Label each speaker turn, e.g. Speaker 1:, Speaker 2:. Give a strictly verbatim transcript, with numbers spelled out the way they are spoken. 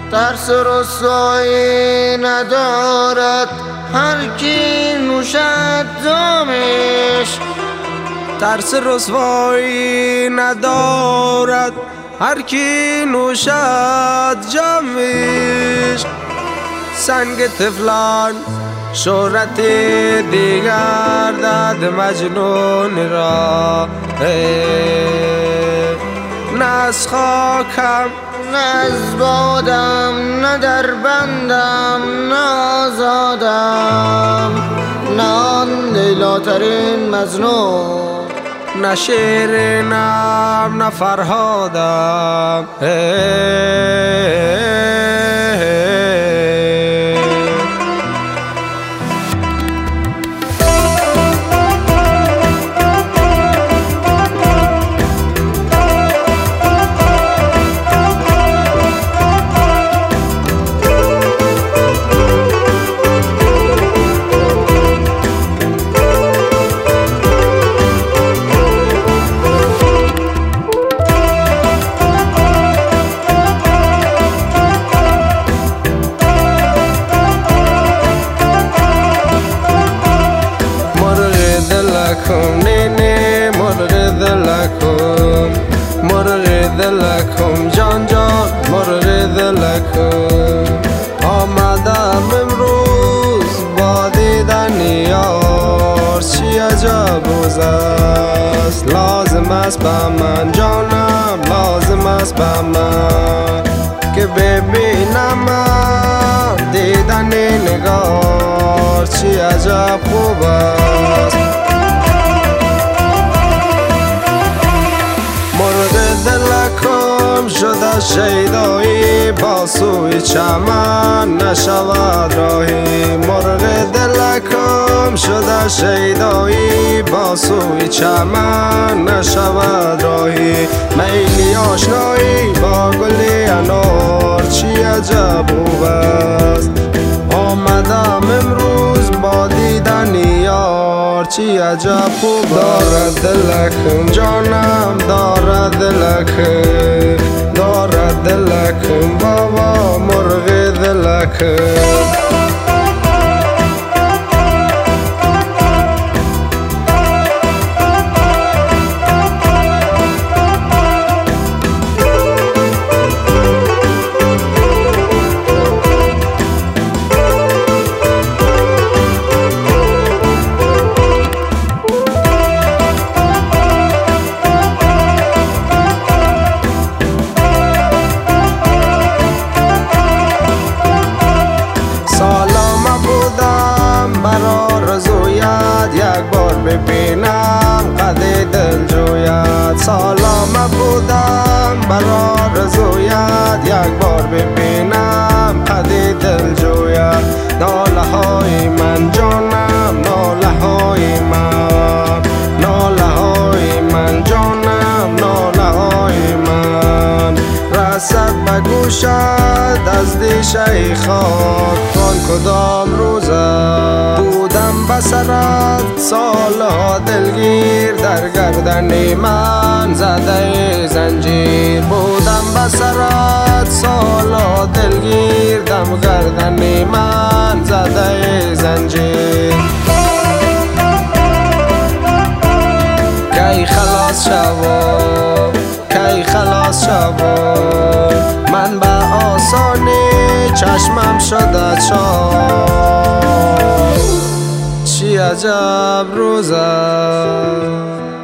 Speaker 1: ترس رسوایی ندارد هر کی نوشد جامش.
Speaker 2: ترس رسوایی ندارد هر کی نوشد جامش. سنگ طفلان شهرت دیگر داد مجنون را، نه از خاکم
Speaker 1: نه از بادم، نه در بندم، نه آزادم، نه آن لیلاترین مظنون،
Speaker 2: نه شیرینم نه فرهادم. نینه مرغ دلکم، مرغ دلکم جان جان مرغ دلکم. آمدم امروز با دیدن یار، چی عجب روز است. لازم است به من جانم، لازم است به من که ببینم دیدن نگار، چی عجب خوب است. دلکم شده شیدایی با سوی چمن نشود راهی. مرغ دلکم شده شیدایی با سوی چمن نشود راهی. میلی آشنایی با گلی انار، چی عجب خوب است. آمدم امروز با دیدن یار، چی عجب خوب دارد دلکم جانم، دارد دلکم، دارد دلکم بابا مرغ دلکم. یک بار ببینم قد دل جوید، سالام بودم برا رضویت. یک بار ببینم قد دل جوید. ناله های من جانم، ناله های من، ناله های من جانم، ناله های من رسد به گوشت از دیشه خاک. آن کدام روزه بودم بسرت سالها دلگیر، در گردن من زده زنجیر. بودم بسرت سالها دلگیر، دم گردن من زده زنجیر. کی خلاص شوم، کی خلاص شوم، من به آسانی چشمم شده چار، چی عجب روز است.